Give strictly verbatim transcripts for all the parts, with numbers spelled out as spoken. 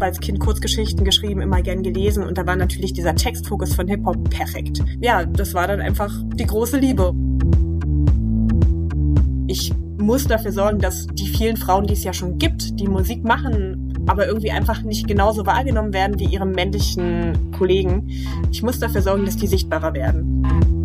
habe als Kind Kurzgeschichten geschrieben, immer gern gelesen und da war natürlich dieser Textfokus von Hip-Hop perfekt. Ja, das war dann einfach die große Liebe. Ich muss dafür sorgen, dass die vielen Frauen, die es ja schon gibt, die Musik machen, aber irgendwie einfach nicht genauso wahrgenommen werden wie ihre männlichen Kollegen. Ich muss dafür sorgen, dass die sichtbarer werden.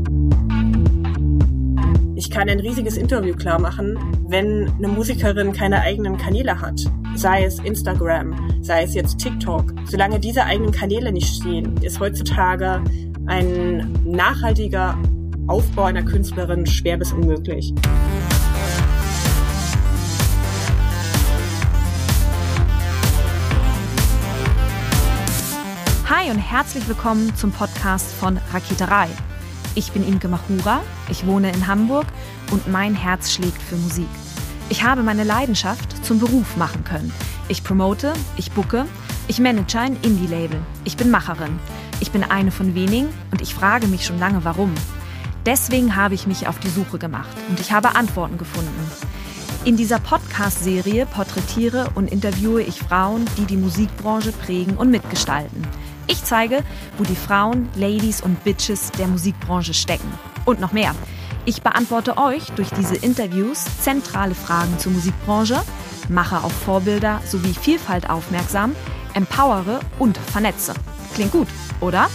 Ich kann ein riesiges Interview klar machen, wenn eine Musikerin keine eigenen Kanäle hat. Sei es Instagram, sei es jetzt TikTok. Solange diese eigenen Kanäle nicht stehen, ist heutzutage ein nachhaltiger Aufbau einer Künstlerin schwer bis unmöglich. Hi und herzlich willkommen zum Podcast von Raketerei. Ich bin Imke Machura, ich wohne in Hamburg und mein Herz schlägt für Musik. Ich habe meine Leidenschaft zum Beruf machen können. Ich promote, ich booke, ich manage ein Indie-Label. Ich bin Macherin. Ich bin eine von wenigen und ich frage mich schon lange, warum. Deswegen habe ich mich auf die Suche gemacht und ich habe Antworten gefunden. In dieser Podcast-Serie porträtiere und interviewe ich Frauen, die die Musikbranche prägen und mitgestalten. Ich zeige, wo die Frauen, Ladies und Bitches der Musikbranche stecken. Und noch mehr. Ich beantworte euch durch diese Interviews zentrale Fragen zur Musikbranche, mache auf Vorbilder sowie Vielfalt aufmerksam, empowere und vernetze. Klingt gut, oder?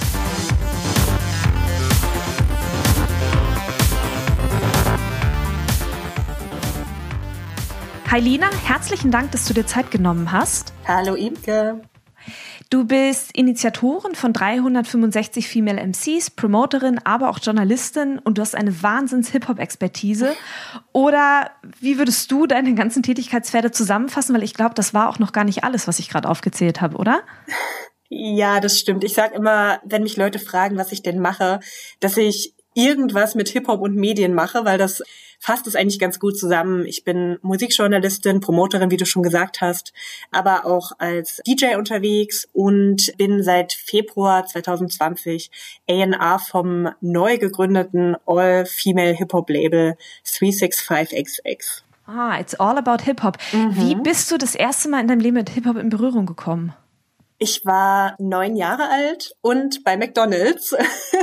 Hi Lina, herzlichen Dank, dass du dir Zeit genommen hast. Hallo Imke. Du bist Initiatorin von dreihundertfünfundsechzig Female M Cs, Promoterin, aber auch Journalistin und du hast eine Wahnsinns-Hip-Hop-Expertise. Oder wie würdest du deine ganzen Tätigkeitsfelder zusammenfassen? Weil ich glaube, das war auch noch gar nicht alles, was ich gerade aufgezählt habe, oder? Ja, das stimmt. Ich sage immer, wenn mich Leute fragen, was ich denn mache, dass ich irgendwas mit Hip-Hop und Medien mache, weil das fasst es eigentlich ganz gut zusammen. Ich bin Musikjournalistin, Promoterin, wie du schon gesagt hast, aber auch als D J unterwegs und bin seit Februar zwanzig zwanzig A und R vom neu gegründeten All-Female-Hip-Hop-Label drei sechs fünf X X. Ah, it's all about Hip-Hop. Mhm. Wie bist du das erste Mal in deinem Leben mit Hip-Hop in Berührung gekommen? Ich war neun Jahre alt und bei McDonald's.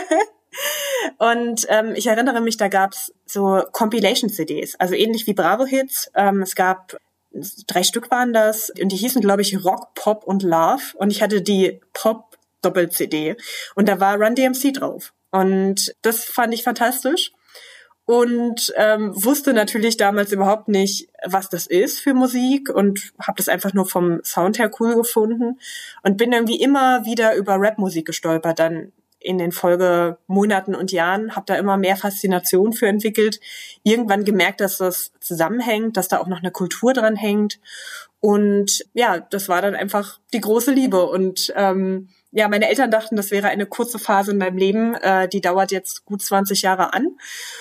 Und ähm, ich erinnere mich, da gab's so Compilation-C Ds, also ähnlich wie Bravo-Hits. Ähm, es gab drei Stück waren das und die hießen, glaube ich, Rock, Pop und Love. Und ich hatte die Pop-Doppel-C D und da war Run D M C drauf. Und das fand ich fantastisch und ähm, wusste natürlich damals überhaupt nicht, was das ist für Musik und habe das einfach nur vom Sound her cool gefunden und bin irgendwie immer wieder über Rap-Musik gestolpert, dann in den Folgemonaten und Jahren, habe da immer mehr Faszination für entwickelt. Irgendwann gemerkt, dass das zusammenhängt, dass da auch noch eine Kultur dran hängt. Und ja, das war dann einfach die große Liebe. Und ähm, ja, meine Eltern dachten, das wäre eine kurze Phase in meinem Leben. Äh, die dauert jetzt gut zwanzig Jahre an.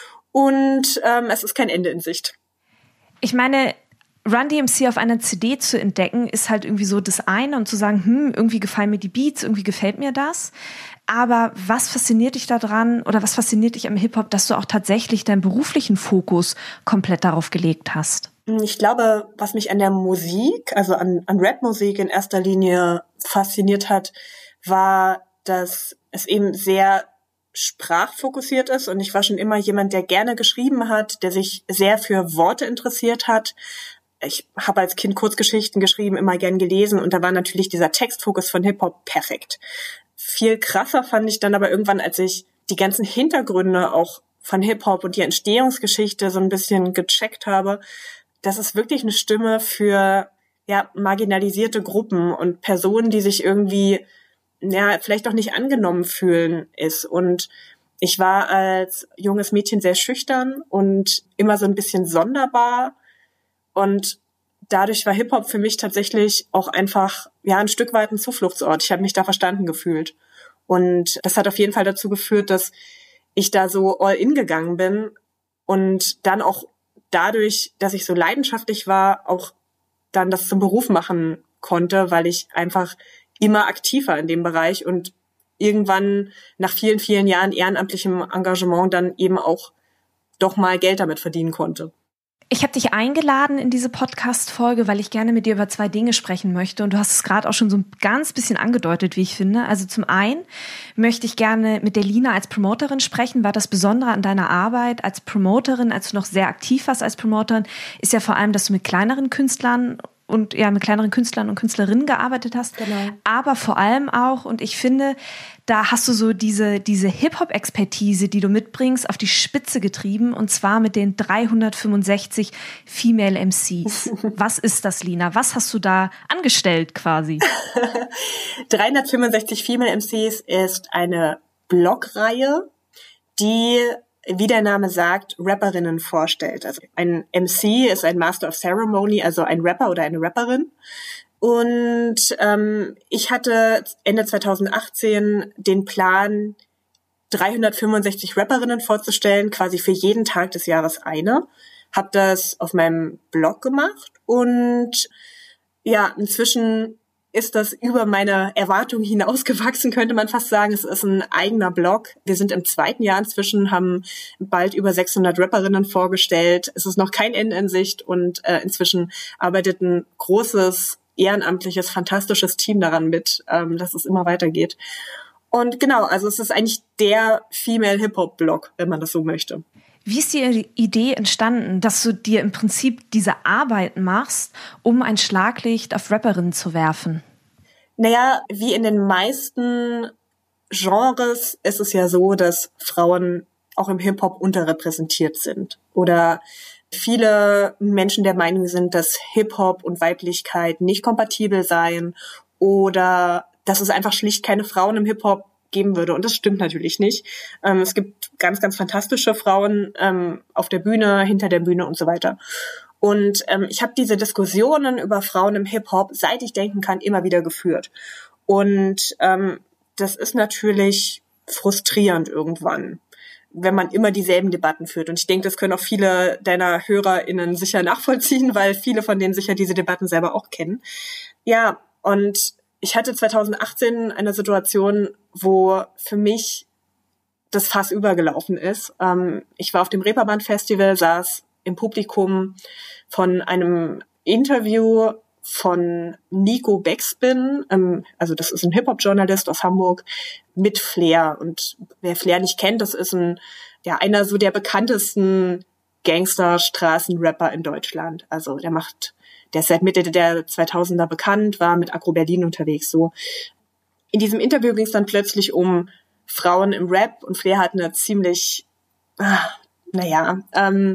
Und ähm, es ist kein Ende in Sicht. Ich meine, Run D M C auf einer C D zu entdecken, ist halt irgendwie so das eine und zu sagen, hm, irgendwie gefallen mir die Beats, irgendwie gefällt mir das. Aber was fasziniert dich daran oder was fasziniert dich am Hip-Hop, dass du auch tatsächlich deinen beruflichen Fokus komplett darauf gelegt hast? Ich glaube, was mich an der Musik, also an, an Rap-Musik in erster Linie fasziniert hat, war, dass es eben sehr sprachfokussiert ist. Und ich war schon immer jemand, der gerne geschrieben hat, der sich sehr für Worte interessiert hat. Ich habe als Kind Kurzgeschichten geschrieben, immer gern gelesen und da war natürlich dieser Textfokus von Hip-Hop perfekt. Viel krasser fand ich dann aber irgendwann, als ich die ganzen Hintergründe auch von Hip-Hop und die Entstehungsgeschichte so ein bisschen gecheckt habe, dass es wirklich eine Stimme für ja marginalisierte Gruppen und Personen, die sich irgendwie ja vielleicht auch nicht angenommen fühlen, ist. Und ich war als junges Mädchen sehr schüchtern und immer so ein bisschen sonderbar. Und dadurch war Hip-Hop für mich tatsächlich auch einfach ja ein Stück weit ein Zufluchtsort. Ich habe mich da verstanden gefühlt. Und das hat auf jeden Fall dazu geführt, dass ich da so all in gegangen bin und dann auch dadurch, dass ich so leidenschaftlich war, auch dann das zum Beruf machen konnte, weil ich einfach immer aktiver in dem Bereich und irgendwann nach vielen, vielen Jahren ehrenamtlichem Engagement dann eben auch doch mal Geld damit verdienen konnte. Ich habe dich eingeladen in diese Podcast-Folge, weil ich gerne mit dir über zwei Dinge sprechen möchte. Und du hast es gerade auch schon so ein ganz bisschen angedeutet, wie ich finde. Also zum einen möchte ich gerne mit der Lina als Promoterin sprechen, weil das Besondere an deiner Arbeit als Promoterin, als du noch sehr aktiv warst als Promoterin, ist ja vor allem, dass du mit kleineren Künstlern und ja mit kleineren Künstlern und Künstlerinnen gearbeitet hast, genau. Aber vor allem auch, und ich finde, da hast du so diese diese Hip-Hop-Expertise, die du mitbringst, auf die Spitze getrieben, und zwar mit den dreihundertfünfundsechzig Female M Cs. Was ist das, Lina? Was hast du da angestellt quasi? dreihundertfünfundsechzig Female M Cs ist eine Blogreihe, die, wie der Name sagt, Rapperinnen vorstellt. Also ein M C ist ein Master of Ceremony, also ein Rapper oder eine Rapperin. Und ähm, ich hatte Ende zweitausendachtzehn den Plan, dreihundertfünfundsechzig Rapperinnen vorzustellen, quasi für jeden Tag des Jahres eine. Hab das auf meinem Blog gemacht und ja, inzwischen ist das über meine Erwartungen hinausgewachsen, könnte man fast sagen. Es ist ein eigener Blog. Wir sind im zweiten Jahr inzwischen, haben bald über sechshundert Rapperinnen vorgestellt. Es ist noch kein Ende in Sicht und äh, inzwischen arbeitet ein großes, ehrenamtliches, fantastisches Team daran mit, ähm, dass es immer weitergeht. Und genau, also es ist eigentlich der Female-Hip-Hop-Blog, wenn man das so möchte. Wie ist die Idee entstanden, dass du dir im Prinzip diese Arbeit machst, um ein Schlaglicht auf Rapperinnen zu werfen? Naja, wie in den meisten Genres ist es ja so, dass Frauen auch im Hip-Hop unterrepräsentiert sind. Oder viele Menschen der Meinung sind, dass Hip-Hop und Weiblichkeit nicht kompatibel seien oder dass es einfach schlicht keine Frauen im Hip-Hop geben würde. Und das stimmt natürlich nicht. Ähm, es gibt ganz, ganz fantastische Frauen ähm, auf der Bühne, hinter der Bühne und so weiter. Und ähm, ich habe diese Diskussionen über Frauen im Hip-Hop, seit ich denken kann, immer wieder geführt. Und ähm, das ist natürlich frustrierend irgendwann, wenn man immer dieselben Debatten führt. Und ich denke, das können auch viele deiner HörerInnen sicher nachvollziehen, weil viele von denen sicher diese Debatten selber auch kennen. Ja, und ich hatte zweitausendachtzehn eine Situation, wo für mich das Fass übergelaufen ist. Ähm, ich war auf dem Reeperbahn-Festival, saß im Publikum von einem Interview von Nico Backspin, ähm, also das ist ein Hip-Hop-Journalist aus Hamburg, mit Flair. Und wer Flair nicht kennt, das ist ein, ja, einer so der bekanntesten Gangster-Straßen-Rapper in Deutschland. Also der macht Der ist seit Mitte der zweitausender bekannt, war mit Agro Berlin unterwegs. So in diesem Interview ging es dann plötzlich um Frauen im Rap und Flair hat eine ziemlich, ah, naja, ähm,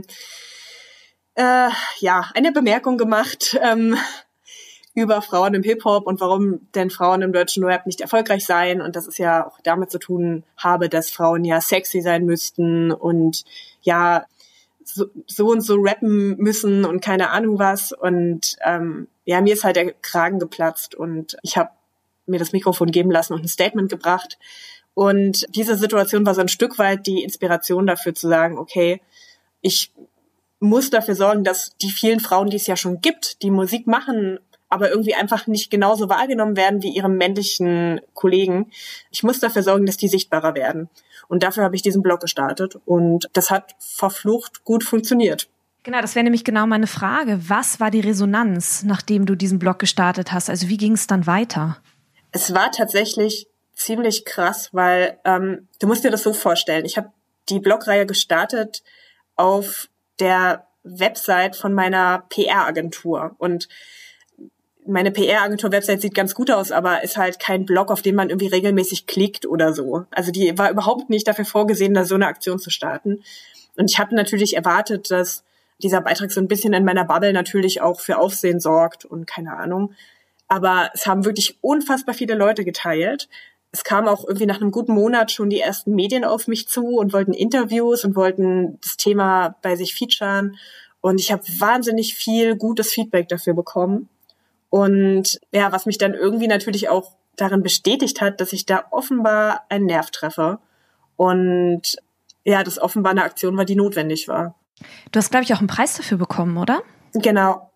äh, ja, eine Bemerkung gemacht ähm, über Frauen im Hip-Hop und warum denn Frauen im deutschen Rap nicht erfolgreich seien und dass es ja auch damit zu tun habe, dass Frauen ja sexy sein müssten und ja so, so und so rappen müssen und keine Ahnung was. Und ähm, ja, mir ist halt der Kragen geplatzt und ich habe mir das Mikrofon geben lassen und ein Statement gebracht. Und diese Situation war so ein Stück weit die Inspiration dafür zu sagen, okay, ich muss dafür sorgen, dass die vielen Frauen, die es ja schon gibt, die Musik machen, aber irgendwie einfach nicht genauso wahrgenommen werden wie ihre männlichen Kollegen. Ich muss dafür sorgen, dass die sichtbarer werden. Und dafür habe ich diesen Blog gestartet. Und das hat verflucht gut funktioniert. Genau, das wäre nämlich genau meine Frage. Was war die Resonanz, nachdem du diesen Blog gestartet hast? Also wie ging es dann weiter? Es war tatsächlich ziemlich krass, weil ähm, du musst dir das so vorstellen. Ich habe die Blogreihe gestartet auf der Website von meiner P R-Agentur. Und meine P R-Agentur-Website sieht ganz gut aus, aber ist halt kein Blog, auf den man irgendwie regelmäßig klickt oder so. Also die war überhaupt nicht dafür vorgesehen, da so eine Aktion zu starten. Und ich habe natürlich erwartet, dass dieser Beitrag so ein bisschen in meiner Bubble natürlich auch für Aufsehen sorgt und keine Ahnung. Aber es haben wirklich unfassbar viele Leute geteilt. Es kamen auch irgendwie nach einem guten Monat schon die ersten Medien auf mich zu und wollten Interviews und wollten das Thema bei sich featuren. Und ich habe wahnsinnig viel gutes Feedback dafür bekommen. Und ja, was mich dann irgendwie natürlich auch darin bestätigt hat, dass ich da offenbar einen Nerv treffe. Und ja, das offenbar eine Aktion war, die notwendig war. Du hast, glaube ich, auch einen Preis dafür bekommen, oder? Genau.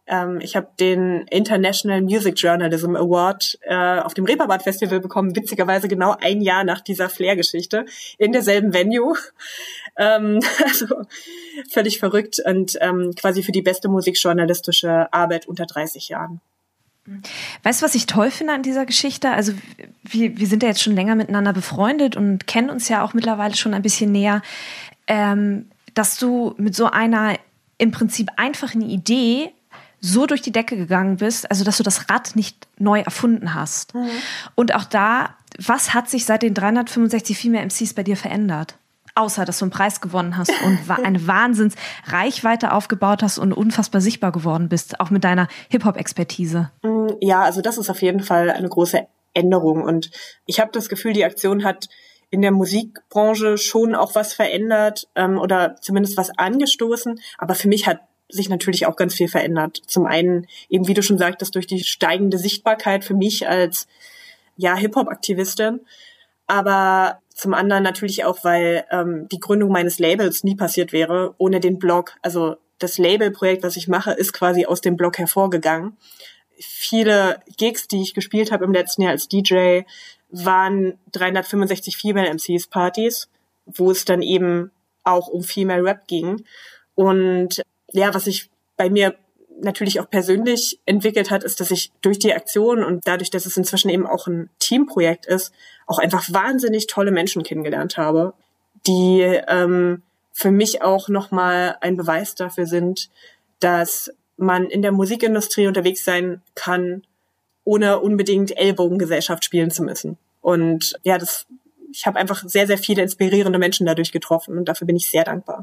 Ähm, ich habe den International Music Journalism Award äh, auf dem Reeperbahn Festival bekommen, witzigerweise genau ein Jahr nach dieser Flair-Geschichte, in derselben Venue. Ähm, also völlig verrückt und ähm, quasi für die beste musikjournalistische Arbeit unter dreißig Jahren. Weißt du, was ich toll finde an dieser Geschichte? Also wir, wir sind ja jetzt schon länger miteinander befreundet und kennen uns ja auch mittlerweile schon ein bisschen näher, ähm, dass du mit so einer im Prinzip einfachen Idee so durch die Decke gegangen bist, also dass du das Rad nicht neu erfunden hast. Mhm. Und auch da, was hat sich seit den dreihundertfünfundsechzig Female M Cs bei dir verändert? Außer, dass du einen Preis gewonnen hast und eine Wahnsinns-Reichweite aufgebaut hast und unfassbar sichtbar geworden bist, auch mit deiner Hip-Hop-Expertise. Ja, also das ist auf jeden Fall eine große Änderung. Und ich habe das Gefühl, die Aktion hat in der Musikbranche schon auch was verändert ähm, oder zumindest was angestoßen. Aber für mich hat sich natürlich auch ganz viel verändert. Zum einen eben, wie du schon sagtest, durch die steigende Sichtbarkeit für mich als ja Hip-Hop-Aktivistin. Aber zum anderen natürlich auch, weil ähm, die Gründung meines Labels nie passiert wäre ohne den Blog. Also das Labelprojekt, was ich mache, ist quasi aus dem Blog hervorgegangen. Viele Gigs, die ich gespielt habe im letzten Jahr als D J, waren dreihundertfünfundsechzig Female M Cs Partys, wo es dann eben auch um Female Rap ging. Und ja, was sich bei mir natürlich auch persönlich entwickelt hat, ist, dass ich durch die Aktion und dadurch, dass es inzwischen eben auch ein Teamprojekt ist, auch einfach wahnsinnig tolle Menschen kennengelernt habe, die ähm, für mich auch nochmal ein Beweis dafür sind, dass man in der Musikindustrie unterwegs sein kann, ohne unbedingt Ellbogengesellschaft spielen zu müssen. Und ja, das, ich habe einfach sehr, sehr viele inspirierende Menschen dadurch getroffen und dafür bin ich sehr dankbar.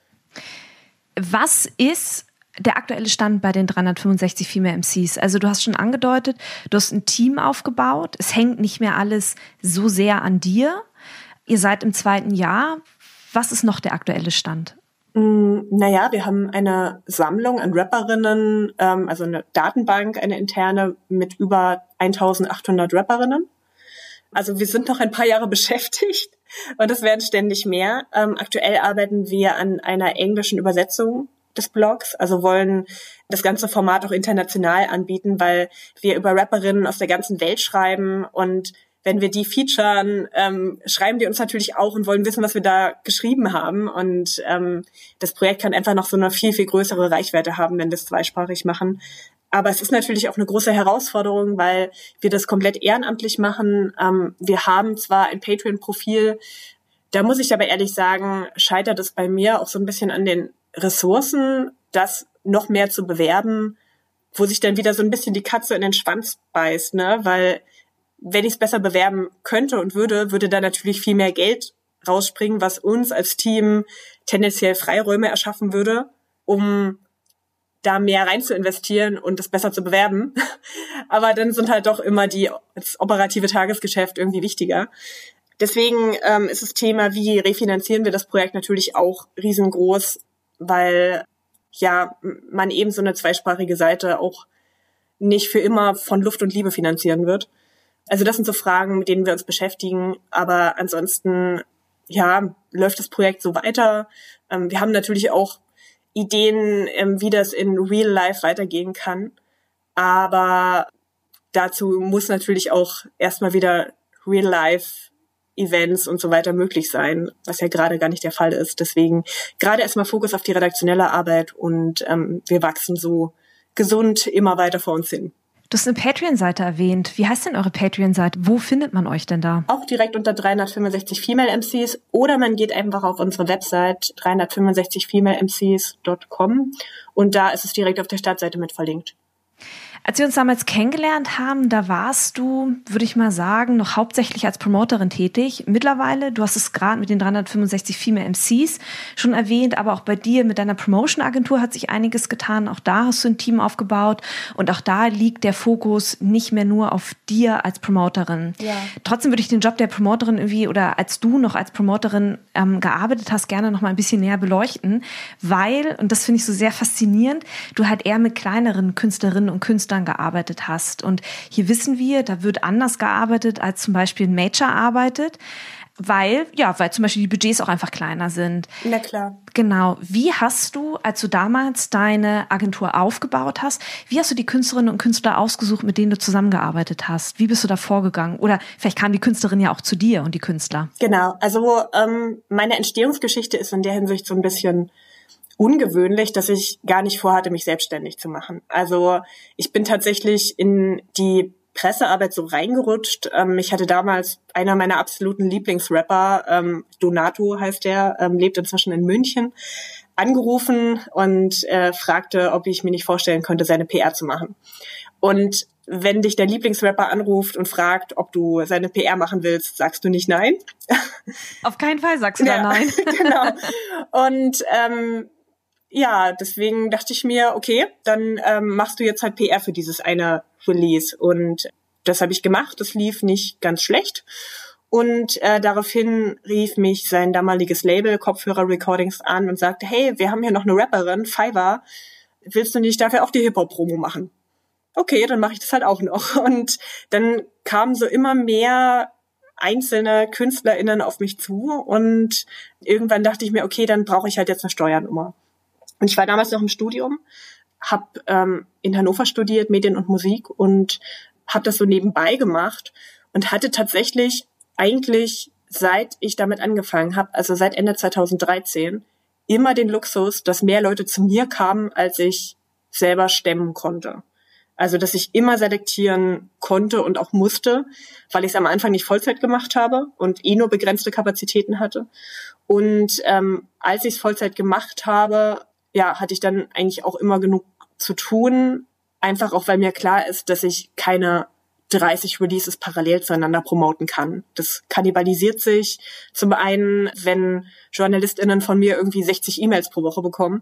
Was ist der aktuelle Stand bei den dreihundertfünfundsechzig Female M Cs? Also du hast schon angedeutet, du hast ein Team aufgebaut. Es hängt nicht mehr alles so sehr an dir. Ihr seid im zweiten Jahr. Was ist noch der aktuelle Stand? Mm, naja, wir haben eine Sammlung an Rapperinnen, ähm, also eine Datenbank, eine interne mit über eintausendachthundert Rapperinnen. Also wir sind noch ein paar Jahre beschäftigt und es werden ständig mehr. Ähm, aktuell arbeiten wir an einer englischen Übersetzung des Blogs, also wollen das ganze Format auch international anbieten, weil wir über Rapperinnen aus der ganzen Welt schreiben und wenn wir die featuren, ähm, schreiben die uns natürlich auch und wollen wissen, was wir da geschrieben haben und ähm, das Projekt kann einfach noch so eine viel, viel größere Reichweite haben, wenn wir es zweisprachig machen. Aber es ist natürlich auch eine große Herausforderung, weil wir das komplett ehrenamtlich machen. Ähm, wir haben zwar ein Patreon-Profil, da muss ich aber ehrlich sagen, scheitert es bei mir auch so ein bisschen an den Ressourcen, das noch mehr zu bewerben, wo sich dann wieder so ein bisschen die Katze in den Schwanz beißt, ne? Weil wenn ich es besser bewerben könnte und würde, würde da natürlich viel mehr Geld rausspringen, was uns als Team tendenziell Freiräume erschaffen würde, um da mehr rein zu investieren und das besser zu bewerben. Aber dann sind halt doch immer die das operative Tagesgeschäft irgendwie wichtiger. Deswegen ähm, ist das Thema, wie refinanzieren wir das Projekt, natürlich auch riesengroß, weil ja man eben so eine zweisprachige Seite auch nicht für immer von Luft und Liebe finanzieren wird. Also das sind so Fragen, mit denen wir uns beschäftigen. Aber ansonsten, ja, läuft das Projekt so weiter. Ähm, wir haben natürlich auch Ideen, ähm, wie das in Real Life weitergehen kann. Aber dazu muss natürlich auch erstmal wieder Real Life Events und so weiter möglich sein, was ja gerade gar nicht der Fall ist. Deswegen gerade erstmal Fokus auf die redaktionelle Arbeit und ähm, wir wachsen so gesund immer weiter vor uns hin. Du hast eine Patreon-Seite erwähnt. Wie heißt denn eure Patreon-Seite? Wo findet man euch denn da? Auch direkt unter dreihundertfünfundsechzig Female M Cs oder man geht einfach auf unsere Website dreihundertfünfundsechzig female m c s dot com und da ist es direkt auf der Startseite mit verlinkt. Als wir uns damals kennengelernt haben, da warst du, würde ich mal sagen, noch hauptsächlich als Promoterin tätig. Mittlerweile, du hast es gerade mit den dreihundertfünfundsechzig Female M Cs schon erwähnt, aber auch bei dir mit deiner Promotion-Agentur hat sich einiges getan. Auch da hast du ein Team aufgebaut und auch da liegt der Fokus nicht mehr nur auf dir als Promoterin. Ja. Trotzdem würde ich den Job der Promoterin irgendwie oder als du noch als Promoterin ähm, gearbeitet hast, gerne noch mal ein bisschen näher beleuchten, weil, und das finde ich so sehr faszinierend, du halt eher mit kleineren Künstlerinnen und Künstlern gearbeitet hast. Und hier wissen wir, da wird anders gearbeitet, als zum Beispiel ein Major arbeitet. Weil, ja, weil zum Beispiel die Budgets auch einfach kleiner sind. Na klar. Genau. Wie hast du, als du damals deine Agentur aufgebaut hast, wie hast du die Künstlerinnen und Künstler ausgesucht, mit denen du zusammengearbeitet hast? Wie bist du da vorgegangen? Oder vielleicht kam die Künstlerin ja auch zu dir und die Künstler. Genau. Also ähm, meine Entstehungsgeschichte ist in der Hinsicht so ein bisschen ungewöhnlich, dass ich gar nicht vorhatte, mich selbstständig zu machen. Also ich bin tatsächlich in die Pressearbeit so reingerutscht. Ähm, ich hatte damals einer meiner absoluten Lieblingsrapper, ähm, Donato heißt der, ähm, lebt inzwischen in München, angerufen und äh, fragte, ob ich mir nicht vorstellen könnte, seine P R zu machen. Und wenn dich der Lieblingsrapper anruft und fragt, ob du seine P R machen willst, sagst du nicht nein. Auf keinen Fall sagst du ja, da nein. Genau. Und ähm, ja, deswegen dachte ich mir, okay, dann ähm, machst du jetzt halt P R für dieses eine Release. Und das habe ich gemacht. Das lief nicht ganz schlecht. Und äh, daraufhin rief mich sein damaliges Label Kopfhörer Recordings an und sagte, hey, wir haben hier noch eine Rapperin, Fiverr. Willst du nicht dafür auch die Hip-Hop-Promo machen? Okay, dann mache ich das halt auch noch. Und dann kamen so immer mehr einzelne KünstlerInnen auf mich zu. Und irgendwann dachte ich mir, okay, dann brauche ich halt jetzt eine Steuernummer. Und ich war damals noch im Studium, habe ähm, in Hannover studiert, Medien und Musik und habe das so nebenbei gemacht und hatte tatsächlich eigentlich, seit ich damit angefangen habe, also seit Ende zweitausenddreizehn, immer den Luxus, dass mehr Leute zu mir kamen, als ich selber stemmen konnte. Also dass ich immer selektieren konnte und auch musste, weil ich es am Anfang nicht Vollzeit gemacht habe und eh nur begrenzte Kapazitäten hatte. Und ähm, als ich es Vollzeit gemacht habe, ja, hatte ich dann eigentlich auch immer genug zu tun, einfach auch, weil mir klar ist, dass ich keine dreißig Releases parallel zueinander promoten kann. Das kannibalisiert sich. Zum einen, wenn JournalistInnen von mir irgendwie sechzig E-Mails pro Woche bekommen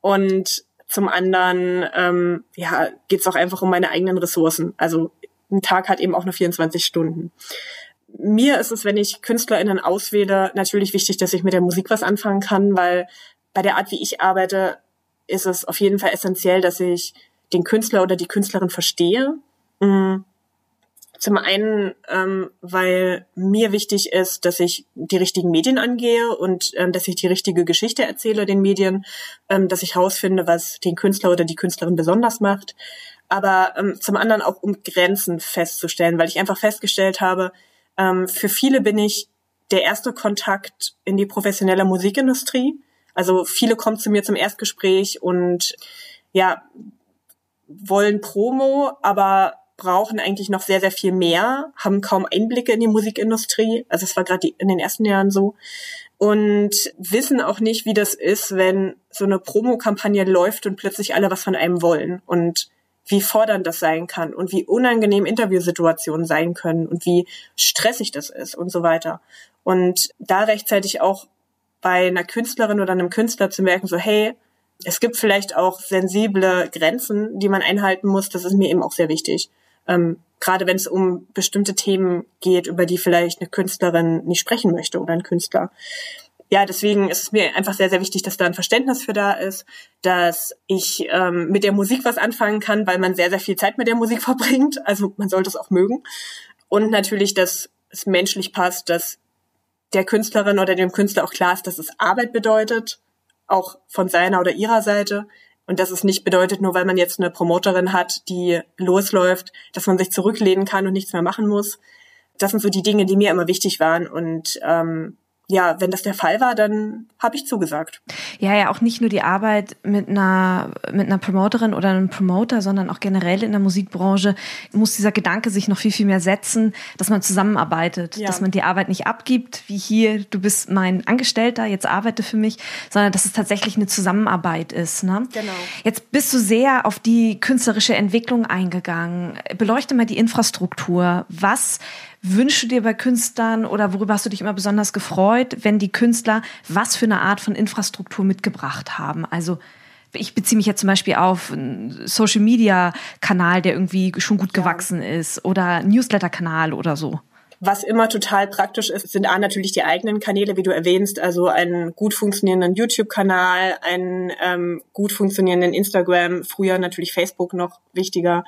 und zum anderen, ähm, ja, geht's auch einfach um meine eigenen Ressourcen. Also ein Tag hat eben auch nur vierundzwanzig Stunden. Mir ist es, wenn ich KünstlerInnen auswähle, natürlich wichtig, dass ich mit der Musik was anfangen kann, weil bei der Art, wie ich arbeite, ist es auf jeden Fall essentiell, dass ich den Künstler oder die Künstlerin verstehe. Zum einen, ähm, weil mir wichtig ist, dass ich die richtigen Medien angehe und ähm, dass ich die richtige Geschichte erzähle den Medien, ähm, dass ich herausfinde, was den Künstler oder die Künstlerin besonders macht. Aber ähm, zum anderen auch, um Grenzen festzustellen, weil ich einfach festgestellt habe, ähm, für viele bin ich der erste Kontakt in die professionelle Musikindustrie. Also viele kommen zu mir zum Erstgespräch und ja, wollen Promo, aber brauchen eigentlich noch sehr, sehr viel mehr, haben kaum Einblicke in die Musikindustrie. Also es war gerade in den ersten Jahren so. Und wissen auch nicht, wie das ist, wenn so eine Promokampagne läuft und plötzlich alle was von einem wollen. Und wie fordernd das sein kann und wie unangenehm Interviewsituationen sein können und wie stressig das ist und so weiter. Und da rechtzeitig auch bei einer Künstlerin oder einem Künstler zu merken, so hey, es gibt vielleicht auch sensible Grenzen, die man einhalten muss, das ist mir eben auch sehr wichtig. Ähm, gerade wenn es um bestimmte Themen geht, über die vielleicht eine Künstlerin nicht sprechen möchte oder ein Künstler. Ja, deswegen ist es mir einfach sehr, sehr wichtig, dass da ein Verständnis für da ist, dass ich ähm, mit der Musik was anfangen kann, weil man sehr, sehr viel Zeit mit der Musik verbringt. Also man sollte es auch mögen. Und natürlich, dass es menschlich passt, dass der Künstlerin oder dem Künstler auch klar ist, dass es Arbeit bedeutet, auch von seiner oder ihrer Seite. Und dass es nicht bedeutet, nur weil man jetzt eine Promoterin hat, die losläuft, dass man sich zurücklehnen kann und nichts mehr machen muss. Das sind so die Dinge, die mir immer wichtig waren. Und ähm, ja, wenn das der Fall war, dann habe ich zugesagt. Ja, ja, auch nicht nur die Arbeit mit einer mit einer Promoterin oder einem Promoter, sondern auch generell in der Musikbranche muss dieser Gedanke sich noch viel, viel mehr setzen, dass man zusammenarbeitet, ja. Dass man die Arbeit nicht abgibt, wie hier, du bist mein Angestellter, jetzt arbeite für mich, sondern dass es tatsächlich eine Zusammenarbeit ist. Ne? Genau. Jetzt bist du sehr auf die künstlerische Entwicklung eingegangen. Beleuchte mal die Infrastruktur. Was wünschst du dir bei Künstlern oder worüber hast du dich immer besonders gefreut, wenn die Künstler was für eine Art von Infrastruktur mitgebracht haben? Also ich beziehe mich jetzt zum Beispiel auf einen Social-Media-Kanal, der irgendwie schon gut ja. gewachsen ist oder Newsletter-Kanal oder so. Was immer total praktisch ist, sind A, natürlich die eigenen Kanäle, wie du erwähnst, also einen gut funktionierenden YouTube-Kanal, einen ähm, gut funktionierenden Instagram, früher natürlich Facebook noch wichtiger,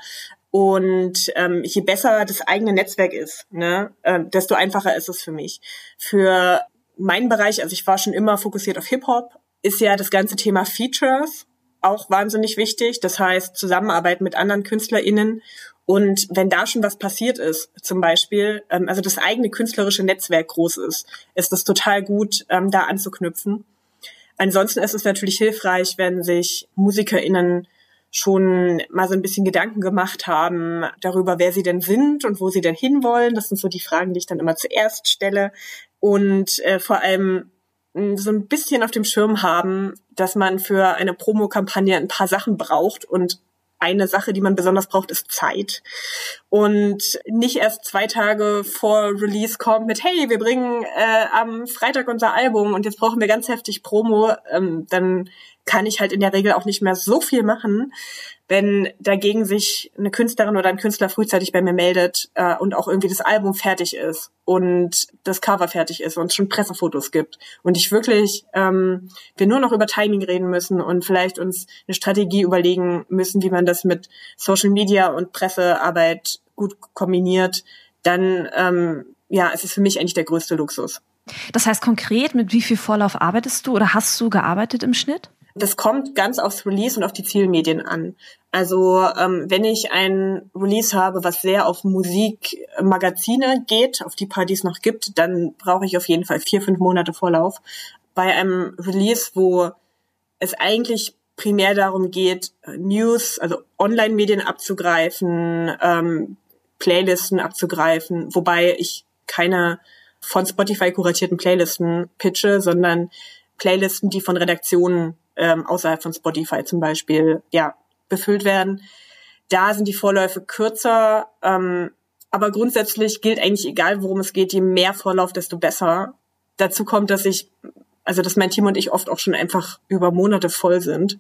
Und ähm, je besser das eigene Netzwerk ist, ne, äh, desto einfacher ist es für mich. Für meinen Bereich, also ich war schon immer fokussiert auf Hip-Hop, ist ja das ganze Thema Features auch wahnsinnig wichtig. Das heißt, Zusammenarbeit mit anderen KünstlerInnen. Und wenn da schon was passiert ist, zum Beispiel, ähm, also das eigene künstlerische Netzwerk groß ist, ist das total gut, ähm, da anzuknüpfen. Ansonsten ist es natürlich hilfreich, wenn sich MusikerInnen schon mal so ein bisschen Gedanken gemacht haben darüber, wer sie denn sind und wo sie denn hinwollen. Das sind so die Fragen, die ich dann immer zuerst stelle. Und äh, vor allem mh, so ein bisschen auf dem Schirm haben, dass man für eine Promokampagne ein paar Sachen braucht. Und eine Sache, die man besonders braucht, ist Zeit. Und nicht erst zwei Tage vor Release kommt mit, hey, wir bringen äh, am Freitag unser Album und jetzt brauchen wir ganz heftig Promo. Ähm, dann kann ich halt in der Regel auch nicht mehr so viel machen, wenn dagegen sich eine Künstlerin oder ein Künstler frühzeitig bei mir meldet äh, und auch irgendwie das Album fertig ist und das Cover fertig ist und es schon Pressefotos gibt und ich wirklich, ähm, wir nur noch über Timing reden müssen und vielleicht uns eine Strategie überlegen müssen, wie man das mit Social Media und Pressearbeit gut kombiniert, dann ähm, ja, ist es für mich eigentlich der größte Luxus. Das heißt konkret, mit wie viel Vorlauf arbeitest du oder hast du gearbeitet im Schnitt? Das kommt ganz aufs Release und auf die Zielmedien an. Also ähm, wenn ich ein Release habe, was sehr auf Musikmagazine geht, auf die paar, die es noch gibt, dann brauche ich auf jeden Fall vier, fünf Monate Vorlauf. Bei einem Release, wo es eigentlich primär darum geht, News, also Online-Medien abzugreifen, ähm, Playlisten abzugreifen, wobei ich keine von Spotify kuratierten Playlisten pitche, sondern Playlisten, die von Redaktionen ähm, außerhalb von Spotify zum Beispiel ja befüllt werden. Da sind die Vorläufe kürzer, ähm, aber grundsätzlich gilt eigentlich, egal worum es geht, je mehr Vorlauf, desto besser. Dazu kommt, dass ich, also dass mein Team und ich oft auch schon einfach über Monate voll sind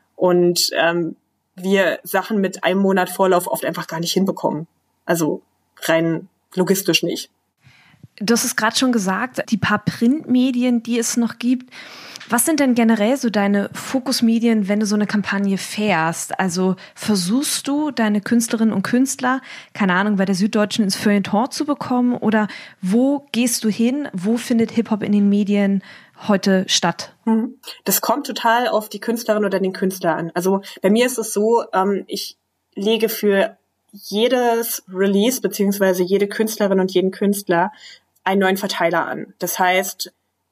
und ähm, wir Sachen mit einem Monat Vorlauf oft einfach gar nicht hinbekommen. Also rein logistisch nicht. Du hast es gerade schon gesagt, die paar Printmedien, die es noch gibt. Was sind denn generell so deine Fokusmedien, wenn du so eine Kampagne fährst? Also versuchst du, deine Künstlerinnen und Künstler, keine Ahnung, bei der Süddeutschen ins Feuilleton zu bekommen? Oder wo gehst du hin? Wo findet Hip-Hop in den Medien heute statt? Das kommt total auf die Künstlerin oder den Künstler an. Also bei mir ist es so, ich lege für jedes Release beziehungsweise jede Künstlerin und jeden Künstler einen neuen Verteiler an. Das heißt,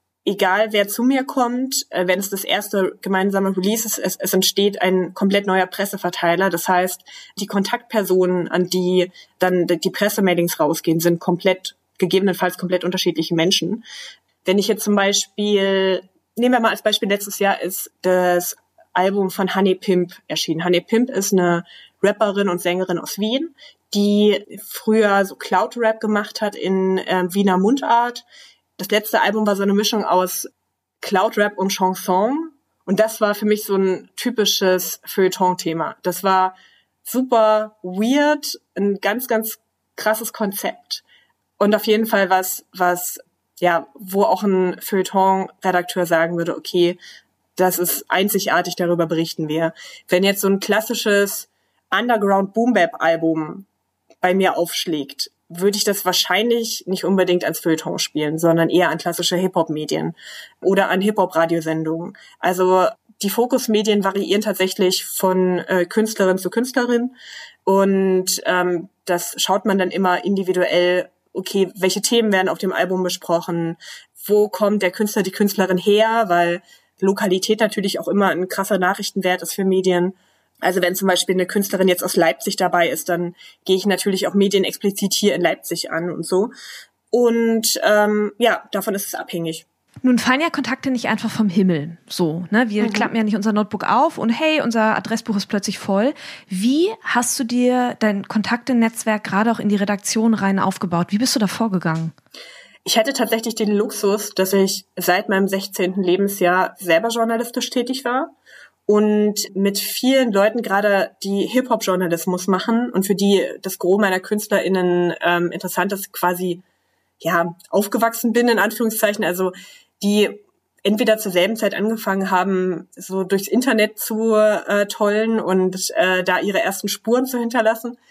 egal wer zu mir kommt, wenn es das erste gemeinsame Release ist, es, es entsteht ein komplett neuer Presseverteiler. Das heißt, die Kontaktpersonen, an die dann die Pressemailings rausgehen, sind komplett, gegebenenfalls komplett unterschiedliche Menschen. Wenn ich jetzt zum Beispiel, nehmen wir mal als Beispiel, letztes Jahr ist das Album von Honey Pimp erschienen. Honey Pimp ist eine Rapperin und Sängerin aus Wien, die früher so Cloud-Rap gemacht hat in äh, Wiener Mundart. Das letzte Album war so eine Mischung aus Cloud-Rap und Chanson. Und das war für mich so ein typisches Feuilleton-Thema. Das war super weird, ein ganz, ganz krasses Konzept. Und auf jeden Fall was, was, ja, wo auch ein Feuilleton-Redakteur sagen würde, okay, das ist einzigartig, darüber berichten wir. Wenn jetzt so ein klassisches Underground-Boom-Bap-Album bei mir aufschlägt, würde ich das wahrscheinlich nicht unbedingt als Feuilleton spielen, sondern eher an klassische Hip-Hop-Medien oder an Hip-Hop-Radiosendungen. Also die Fokusmedien variieren tatsächlich von äh, Künstlerin zu Künstlerin und ähm, das schaut man dann immer individuell, okay, welche Themen werden auf dem Album besprochen, wo kommt der Künstler, die Künstlerin her, weil Lokalität natürlich auch immer ein krasser Nachrichtenwert ist für Medien. Also wenn zum Beispiel eine Künstlerin jetzt aus Leipzig dabei ist, dann gehe ich natürlich auch Medien explizit hier in Leipzig an und so. Und ähm, ja, davon ist es abhängig. Nun fallen ja Kontakte nicht einfach vom Himmel. So, ne? Wir mhm. klappen ja nicht unser Notebook auf und hey, unser Adressbuch ist plötzlich voll. Wie hast du dir dein Kontaktenetzwerk gerade auch in die Redaktion rein aufgebaut? Wie bist du da vorgegangen? Ich hatte tatsächlich den Luxus, dass ich seit meinem sechzehnten Lebensjahr selber journalistisch tätig war und mit vielen Leuten gerade, die Hip-Hop-Journalismus machen und für die das Gros meiner KünstlerInnen ähm, interessant ist, quasi ja aufgewachsen bin, in Anführungszeichen, also die entweder zur selben Zeit angefangen haben, so durchs Internet zu äh, tollen und äh, da ihre ersten Spuren zu hinterlassen,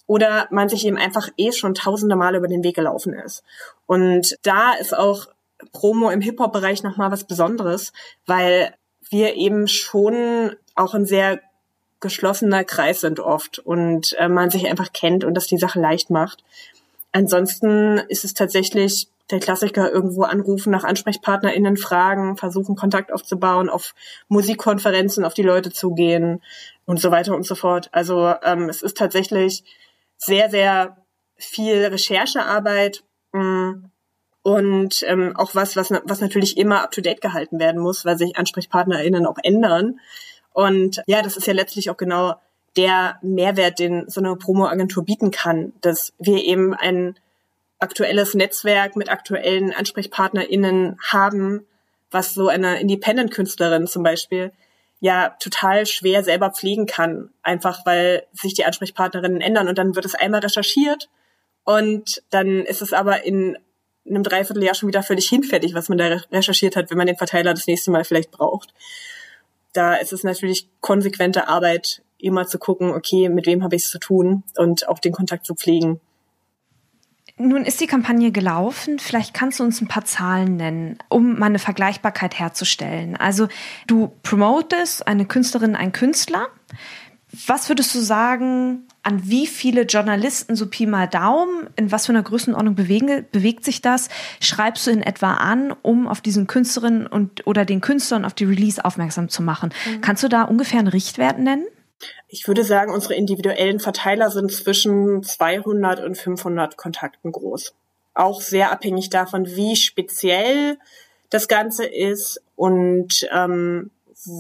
oder man sich eben einfach eh schon tausende Male über den Weg gelaufen ist. Und da ist auch Promo im Hip-Hop-Bereich nochmal was Besonderes, weil wir eben schon auch ein sehr geschlossener Kreis sind oft und äh, man sich einfach kennt und das die Sache leicht macht. Ansonsten ist es tatsächlich der Klassiker, irgendwo anrufen, nach AnsprechpartnerInnen fragen, versuchen Kontakt aufzubauen, auf Musikkonferenzen auf die Leute zugehen und so weiter und so fort. Also ähm, es ist tatsächlich sehr, sehr viel Recherchearbeit mh, und ähm, auch was, was, was natürlich immer up-to-date gehalten werden muss, weil sich AnsprechpartnerInnen auch ändern. Und ja, das ist ja letztlich auch genau der Mehrwert, den so eine Promo-Agentur bieten kann, dass wir eben ein aktuelles Netzwerk mit aktuellen AnsprechpartnerInnen haben, was so eine Independent-Künstlerin zum Beispiel ja total schwer selber pflegen kann, einfach weil sich die Ansprechpartnerinnen ändern und dann wird es einmal recherchiert und dann ist es aber in einem Dreivierteljahr schon wieder völlig hinfällig, was man da recherchiert hat, wenn man den Verteiler das nächste Mal vielleicht braucht. Da ist es natürlich konsequente Arbeit, immer zu gucken, okay, mit wem habe ich es zu tun und auch den Kontakt zu pflegen. Nun ist die Kampagne gelaufen. Vielleicht kannst du uns ein paar Zahlen nennen, um mal eine Vergleichbarkeit herzustellen. Also du promotest eine Künstlerin, einen Künstler. Was würdest du sagen, an wie viele Journalisten, so Pi mal Daumen, in was für einer Größenordnung bewegen, bewegt sich das? Schreibst du in etwa an, um auf diesen Künstlerinnen und oder den Künstlern auf die Release aufmerksam zu machen? Mhm. Kannst du da ungefähr einen Richtwert nennen? Ich würde sagen, unsere individuellen Verteiler sind zwischen zweihundert und fünfhundert Kontakten groß. Auch sehr abhängig davon, wie speziell das Ganze ist und ähm,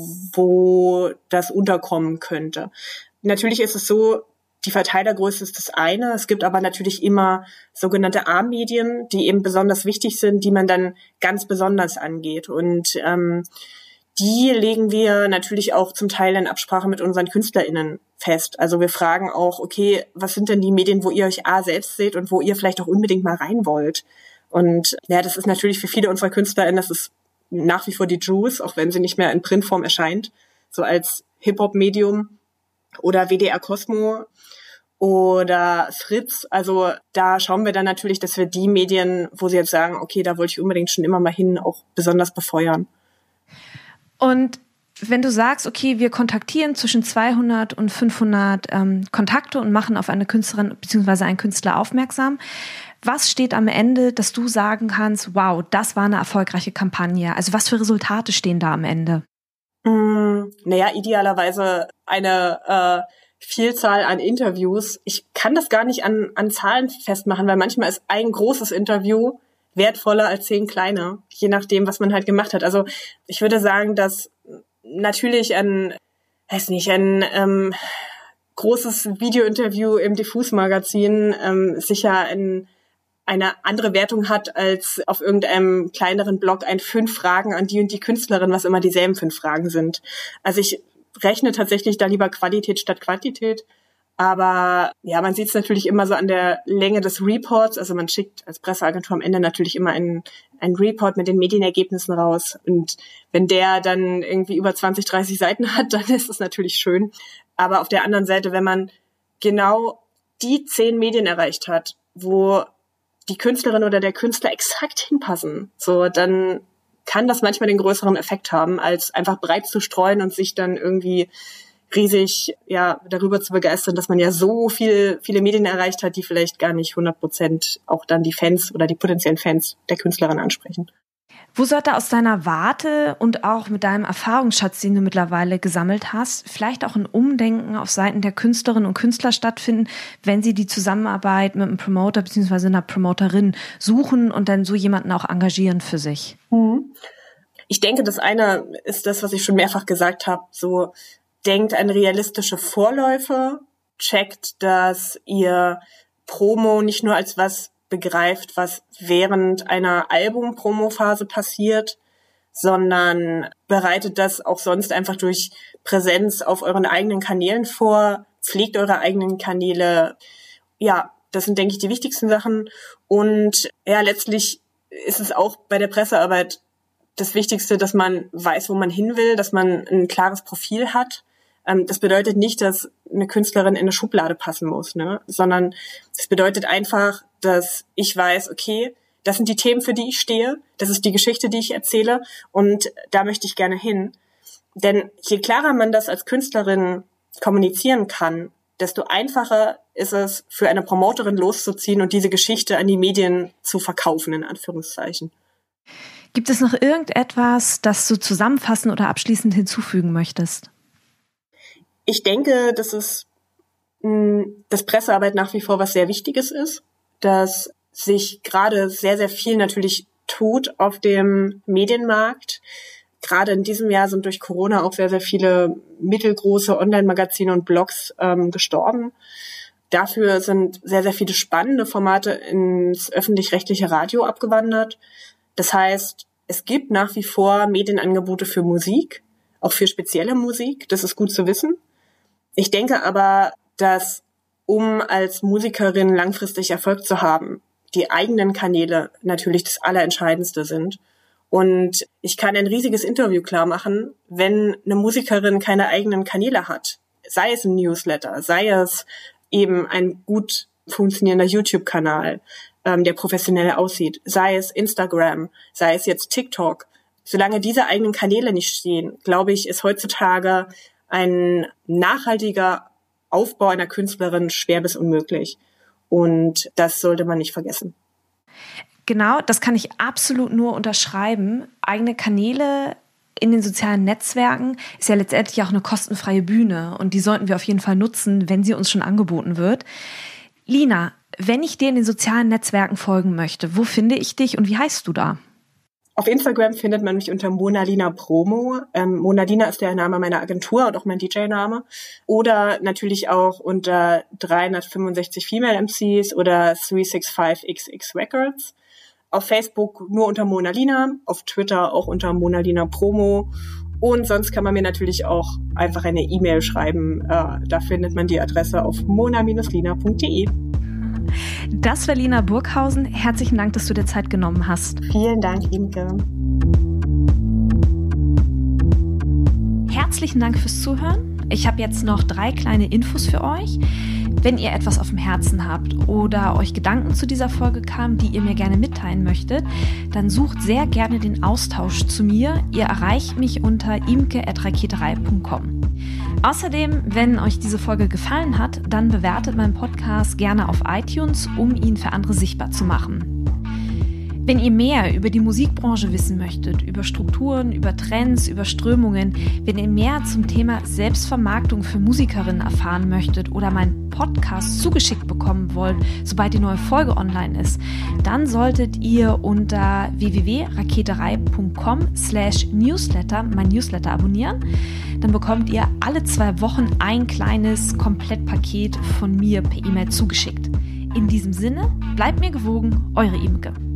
wo das unterkommen könnte. Natürlich ist es so, die Verteilergröße ist das eine. Es gibt aber natürlich immer sogenannte A-Medien, die eben besonders wichtig sind, die man dann ganz besonders angeht. Und ähm, die legen wir natürlich auch zum Teil in Absprache mit unseren KünstlerInnen fest. Also wir fragen auch, okay, was sind denn die Medien, wo ihr euch A selbst seht und wo ihr vielleicht auch unbedingt mal rein wollt? Und ja, das ist natürlich für viele unserer KünstlerInnen, das ist nach wie vor die Juice, auch wenn sie nicht mehr in Printform erscheint, so als Hip-Hop-Medium oder W D R Cosmo oder Fritz. Also da schauen wir dann natürlich, dass wir die Medien, wo sie jetzt sagen, okay, da wollte ich unbedingt schon immer mal hin, auch besonders befeuern. Und wenn du sagst, okay, wir kontaktieren zwischen zweihundert und fünfhundert ähm, Kontakte und machen auf eine Künstlerin bzw. einen Künstler aufmerksam, was steht am Ende, dass du sagen kannst, wow, das war eine erfolgreiche Kampagne? Also was für Resultate stehen da am Ende? Mm, naja, idealerweise eine äh, Vielzahl an Interviews. Ich kann das gar nicht an, an Zahlen festmachen, weil manchmal ist ein großes Interview wertvoller als zehn kleine, je nachdem, was man halt gemacht hat. Also ich würde sagen, dass natürlich ein, weiß nicht, ein ähm, großes Videointerview im Diffus-Magazin ähm, sicher ein, eine andere Wertung hat als auf irgendeinem kleineren Blog ein fünf Fragen an die und die Künstlerin, was immer dieselben fünf Fragen sind. Also ich rechne tatsächlich da lieber Qualität statt Quantität. Aber ja, man sieht es natürlich immer so an der Länge des Reports. Also man schickt als Presseagentur am Ende natürlich immer einen, einen Report mit den Medienergebnissen raus. Und wenn der dann irgendwie über zwanzig, dreißig Seiten hat, dann ist es natürlich schön. Aber auf der anderen Seite, wenn man genau die zehn Medien erreicht hat, wo die Künstlerin oder der Künstler exakt hinpassen, so, dann kann das manchmal den größeren Effekt haben, als einfach breit zu streuen und sich dann irgendwie riesig ja darüber zu begeistern, dass man ja so viel, viele Medien erreicht hat, die vielleicht gar nicht hundert Prozent auch dann die Fans oder die potenziellen Fans der Künstlerin ansprechen. Wo sollte aus deiner Warte und auch mit deinem Erfahrungsschatz, den du mittlerweile gesammelt hast, vielleicht auch ein Umdenken auf Seiten der Künstlerinnen und Künstler stattfinden, wenn sie die Zusammenarbeit mit einem Promoter bzw. einer Promoterin suchen und dann so jemanden auch engagieren für sich? Ich denke, das eine ist das, was ich schon mehrfach gesagt habe, so denkt an realistische Vorläufe, checkt, dass ihr Promo nicht nur als was begreift, was während einer Album-Promo-Phase passiert, sondern bereitet das auch sonst einfach durch Präsenz auf euren eigenen Kanälen vor, pflegt eure eigenen Kanäle. Ja, das sind, denke ich, die wichtigsten Sachen. Und ja, letztlich ist es auch bei der Pressearbeit das Wichtigste, dass man weiß, wo man hin will, dass man ein klares Profil hat. Ähm, das bedeutet nicht, dass eine Künstlerin in eine Schublade passen muss, ne? Sondern es bedeutet einfach, dass ich weiß, okay, das sind die Themen, für die ich stehe, das ist die Geschichte, die ich erzähle und da möchte ich gerne hin. Denn je klarer man das als Künstlerin kommunizieren kann, desto einfacher ist es für eine Promoterin loszuziehen und diese Geschichte an die Medien zu verkaufen, in Anführungszeichen. Gibt es noch irgendetwas, das du zusammenfassen oder abschließend hinzufügen möchtest? Ich denke, dass es, dass Pressearbeit nach wie vor was sehr Wichtiges ist, dass sich gerade sehr, sehr viel natürlich tut auf dem Medienmarkt. Gerade in diesem Jahr sind durch Corona auch sehr, sehr viele mittelgroße Online-Magazine und Blogs ähm, gestorben. Dafür sind sehr, sehr viele spannende Formate ins öffentlich-rechtliche Radio abgewandert. Das heißt, es gibt nach wie vor Medienangebote für Musik, auch für spezielle Musik. Das ist gut zu wissen. Ich denke aber, dass um als Musikerin langfristig Erfolg zu haben, die eigenen Kanäle natürlich das Allerentscheidendste sind. Und ich kann ein riesiges Interview klar machen, wenn eine Musikerin keine eigenen Kanäle hat. Sei es ein Newsletter, sei es eben ein gut funktionierender YouTube-Kanal, ähm, der professionell aussieht, sei es Instagram, sei es jetzt TikTok. Solange diese eigenen Kanäle nicht stehen, glaube ich, ist heutzutage ein nachhaltiger Aufbau einer Künstlerin schwer bis unmöglich. Und das sollte man nicht vergessen. Genau, das kann ich absolut nur unterschreiben. Eigene Kanäle in den sozialen Netzwerken ist ja letztendlich auch eine kostenfreie Bühne und die sollten wir auf jeden Fall nutzen, wenn sie uns schon angeboten wird. Lina, wenn ich dir in den sozialen Netzwerken folgen möchte, wo finde ich dich und wie heißt du da? Auf Instagram findet man mich unter Monalina Promo. Ähm, Monalina ist der Name meiner Agentur und auch mein D J-Name. Oder natürlich auch unter dreihundertfünfundsechzig Female M Cs oder drei sechs fünf X X Records. Auf Facebook nur unter Monalina, auf Twitter auch unter Monalina Promo. Und sonst kann man mir natürlich auch einfach eine E-Mail schreiben. Äh, da findet man die Adresse auf mona Bindestrich lina Punkt de. Das war Lina Burghausen. Herzlichen Dank, dass du dir Zeit genommen hast. Vielen Dank, Imke. Herzlichen Dank fürs Zuhören. Ich habe jetzt noch drei kleine Infos für euch. Wenn ihr etwas auf dem Herzen habt oder euch Gedanken zu dieser Folge kamen, die ihr mir gerne mitteilen möchtet, dann sucht sehr gerne den Austausch zu mir. Ihr erreicht mich unter imke at raketerei punkt com. Außerdem, wenn euch diese Folge gefallen hat, dann bewertet meinen Podcast gerne auf iTunes, um ihn für andere sichtbar zu machen. Wenn ihr mehr über die Musikbranche wissen möchtet, über Strukturen, über Trends, über Strömungen, wenn ihr mehr zum Thema Selbstvermarktung für Musikerinnen erfahren möchtet oder meinen Podcast zugeschickt bekommen wollt, sobald die neue Folge online ist, dann solltet ihr unter w w w punkt raketerei punkt com slash newsletter mein Newsletter abonnieren. Dann bekommt ihr alle zwei Wochen ein kleines Komplettpaket von mir per E-Mail zugeschickt. In diesem Sinne, bleibt mir gewogen, eure Imke.